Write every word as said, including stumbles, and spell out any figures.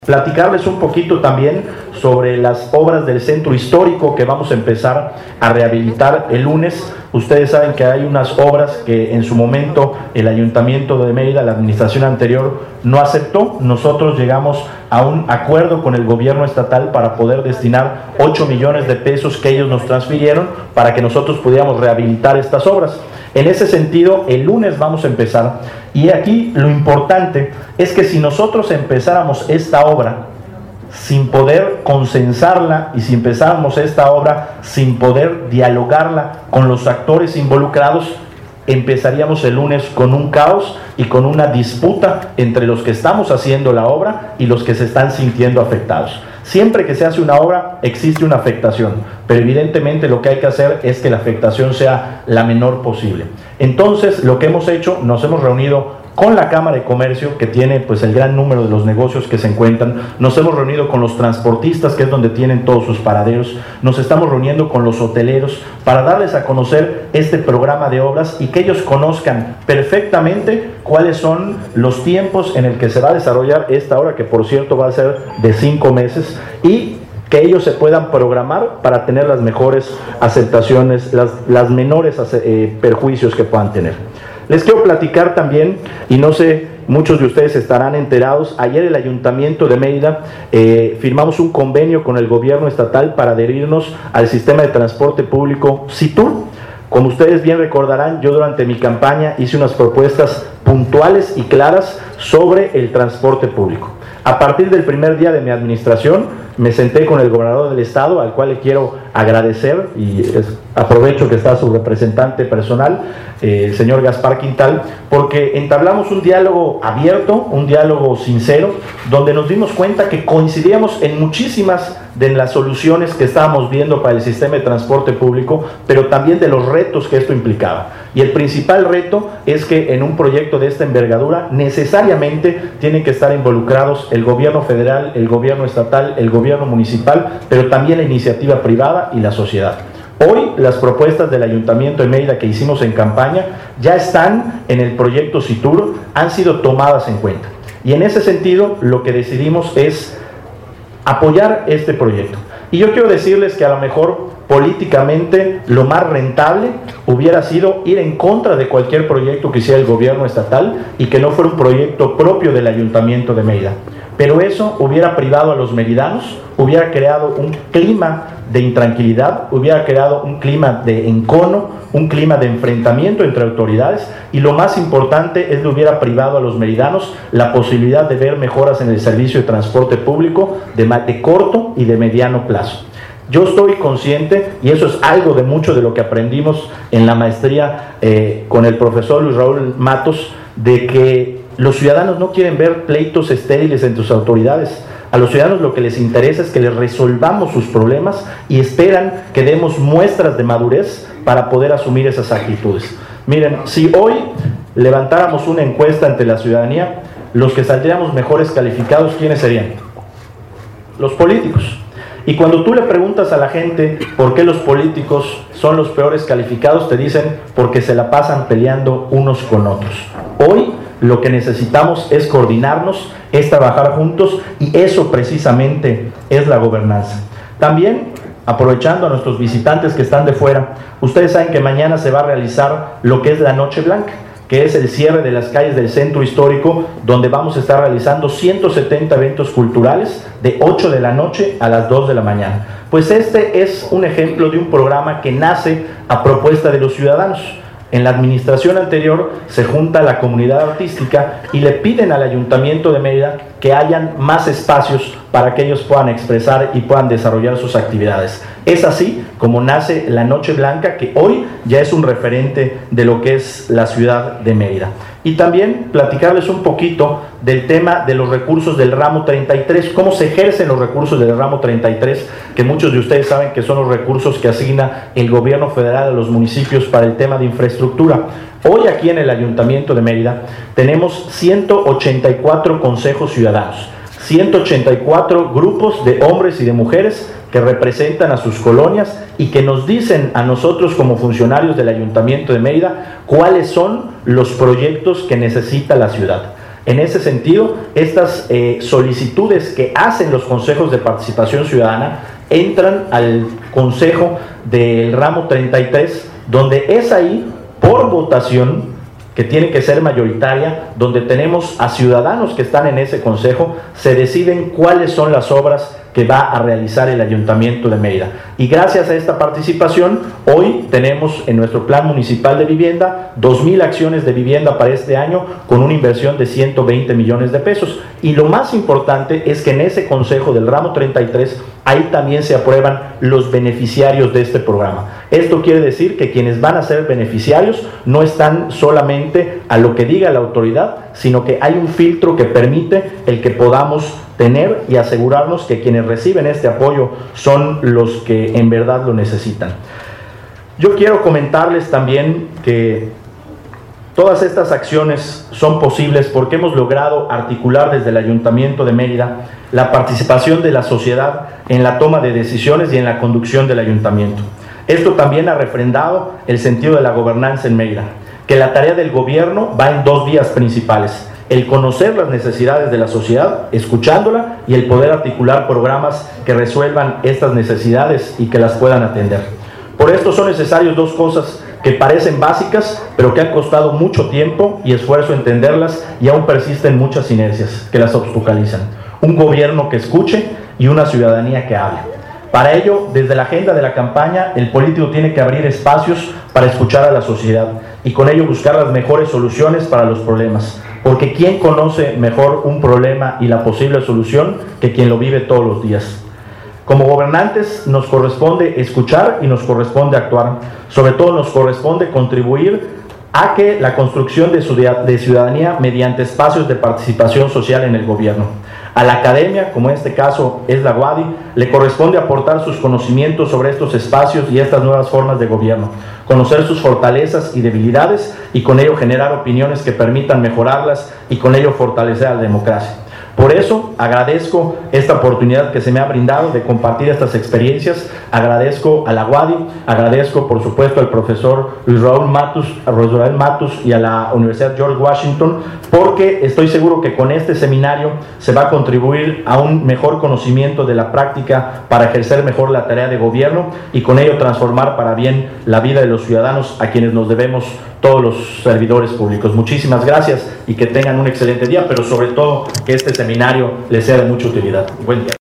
Platicarles un poquito también sobre las obras del centro histórico que vamos a empezar a rehabilitar el lunes. Ustedes saben que hay unas obras que en su momento el Ayuntamiento de Mérida, la administración anterior, no aceptó. Nosotros llegamos a un acuerdo con el gobierno estatal para poder destinar ocho millones de pesos que ellos nos transfirieron para que nosotros pudiéramos rehabilitar estas obras. En ese sentido, el lunes vamos a empezar, y aquí lo importante es que si nosotros empezáramos esta obra sin poder consensarla y si empezáramos esta obra sin poder dialogarla con los actores involucrados, empezaríamos el lunes con un caos y con una disputa entre los que estamos haciendo la obra y los que se están sintiendo afectados. Siempre que se hace una obra existe una afectación, pero evidentemente lo que hay que hacer es que la afectación sea la menor posible. Entonces, lo que hemos hecho, nos hemos reunido con la Cámara de Comercio, que tiene pues el gran número de los negocios que se encuentran, nos hemos reunido con los transportistas, que es donde tienen todos sus paraderos, nos estamos reuniendo con los hoteleros para darles a conocer este programa de obras y que ellos conozcan perfectamente cuáles son los tiempos en el que se va a desarrollar esta obra, que por cierto va a ser de cinco meses, y que ellos se puedan programar para tener las mejores aceptaciones, las, las menores eh, perjuicios que puedan tener. Les quiero platicar también, y no sé, muchos de ustedes estarán enterados, ayer el Ayuntamiento de Mérida eh, firmamos un convenio con el gobierno estatal para adherirnos al sistema de transporte público Citur. Como ustedes bien recordarán, yo durante mi campaña hice unas propuestas puntuales y claras sobre el transporte público. A partir del primer día de mi administración, me senté con el gobernador del estado, al cual le quiero agradecer, y es, aprovecho que está su representante personal, eh, el señor Gaspar Quintal, porque entablamos un diálogo abierto, un diálogo sincero, donde nos dimos cuenta que coincidíamos en muchísimas de las soluciones que estábamos viendo para el sistema de transporte público, pero también de los retos que esto implicaba. Y el principal reto es que en un proyecto de esta envergadura necesariamente tienen que estar involucrados el gobierno federal, el gobierno estatal, el gobierno municipal, pero también la iniciativa privada y la sociedad. Hoy las propuestas del Ayuntamiento de Mérida que hicimos en campaña ya están en el proyecto Citur, han sido tomadas en cuenta. Y en ese sentido lo que decidimos es apoyar este proyecto. Y yo quiero decirles que a lo mejor políticamente lo más rentable hubiera sido ir en contra de cualquier proyecto que hiciera el gobierno estatal y que no fuera un proyecto propio del Ayuntamiento de Mérida. Pero eso hubiera privado a los meridanos, hubiera creado un clima de intranquilidad, hubiera creado un clima de encono, un clima de enfrentamiento entre autoridades, y lo más importante es que hubiera privado a los meridanos la posibilidad de ver mejoras en el servicio de transporte público de, de corto y de mediano plazo. Yo estoy consciente, y eso es algo de mucho de lo que aprendimos en la maestría eh, con el profesor Luis Raúl Matos, de que los ciudadanos no quieren ver pleitos estériles entre sus autoridades. A los ciudadanos lo que les interesa es que les resolvamos sus problemas y esperan que demos muestras de madurez para poder asumir esas actitudes. Miren, si hoy levantáramos una encuesta ante la ciudadanía, los que saldríamos mejores calificados, ¿quiénes serían? Los políticos. Y cuando tú le preguntas a la gente por qué los políticos son los peores calificados, te dicen porque se la pasan peleando unos con otros. Hoy lo que necesitamos es coordinarnos, es trabajar juntos, y eso precisamente es la gobernanza. También, aprovechando a nuestros visitantes que están de fuera, ustedes saben que mañana se va a realizar lo que es la Noche Blanca, que es el cierre de las calles del centro histórico, donde vamos a estar realizando ciento setenta eventos culturales de ocho de la noche a las dos de la mañana. Pues este es un ejemplo de un programa que nace a propuesta de los ciudadanos. En la administración anterior se junta la comunidad artística y le piden al Ayuntamiento de Mérida que hayan más espacios para que ellos puedan expresar y puedan desarrollar sus actividades. Es así como nace la Noche Blanca, que hoy ya es un referente de lo que es la ciudad de Mérida. Y también platicarles un poquito del tema de los recursos del ramo treinta y tres, cómo se ejercen los recursos del ramo treinta y tres, que muchos de ustedes saben que son los recursos que asigna el gobierno federal a los municipios para el tema de infraestructura. Hoy aquí en el Ayuntamiento de Mérida tenemos ciento ochenta y cuatro consejos ciudadanos, ciento ochenta y cuatro grupos de hombres y de mujeres que representan a sus colonias y que nos dicen a nosotros como funcionarios del Ayuntamiento de Mérida cuáles son los proyectos que necesita la ciudad. En ese sentido, estas eh, solicitudes que hacen los consejos de participación ciudadana entran al consejo del ramo treinta y tres, donde es ahí, por votación, que tiene que ser mayoritaria, donde tenemos a ciudadanos que están en ese consejo, se deciden cuáles son las obras que va a realizar el Ayuntamiento de Mérida. Y gracias a esta participación, hoy tenemos en nuestro Plan Municipal de Vivienda dos mil acciones de vivienda para este año con una inversión de ciento veinte millones de pesos. Y lo más importante es que en ese consejo del ramo treinta y tres, ahí también se aprueban los beneficiarios de este programa. Esto quiere decir que quienes van a ser beneficiarios no están solamente a lo que diga la autoridad, sino que hay un filtro que permite el que podamos tener y asegurarnos que quienes reciben este apoyo son los que en verdad lo necesitan. Yo quiero comentarles también que todas estas acciones son posibles porque hemos logrado articular desde el Ayuntamiento de Mérida la participación de la sociedad en la toma de decisiones y en la conducción del Ayuntamiento. Esto también ha refrendado el sentido de la gobernanza en Mérida, que la tarea del gobierno va en dos vías principales: el conocer las necesidades de la sociedad, escuchándola, y el poder articular programas que resuelvan estas necesidades y que las puedan atender. Por esto son necesarias dos cosas que parecen básicas, pero que han costado mucho tiempo y esfuerzo entenderlas, y aún persisten muchas inercias que las obstaculizan: un gobierno que escuche y una ciudadanía que hable. Para ello, desde la agenda de la campaña, el político tiene que abrir espacios para escuchar a la sociedad y con ello buscar las mejores soluciones para los problemas. Porque ¿quién conoce mejor un problema y la posible solución que quien lo vive todos los días? Como gobernantes nos corresponde escuchar y nos corresponde actuar. Sobre todo nos corresponde contribuir a que la construcción de ciudadanía mediante espacios de participación social en el gobierno. A la academia, como en este caso es la UADY, le corresponde aportar sus conocimientos sobre estos espacios y estas nuevas formas de gobierno, conocer sus fortalezas y debilidades y con ello generar opiniones que permitan mejorarlas y con ello fortalecer a la democracia. Por eso agradezco esta oportunidad que se me ha brindado de compartir estas experiencias. Agradezco a la UADY, agradezco por supuesto al profesor Luis Raúl Matus, a Luis Raúl Matus y a la Universidad George Washington, porque estoy seguro que con este seminario se va a contribuir a un mejor conocimiento de la práctica para ejercer mejor la tarea de gobierno y con ello transformar para bien la vida de los ciudadanos a quienes nos debemos todos los servidores públicos. Muchísimas gracias y que tengan un excelente día, pero sobre todo que este seminario les sea de mucha utilidad. Buen día.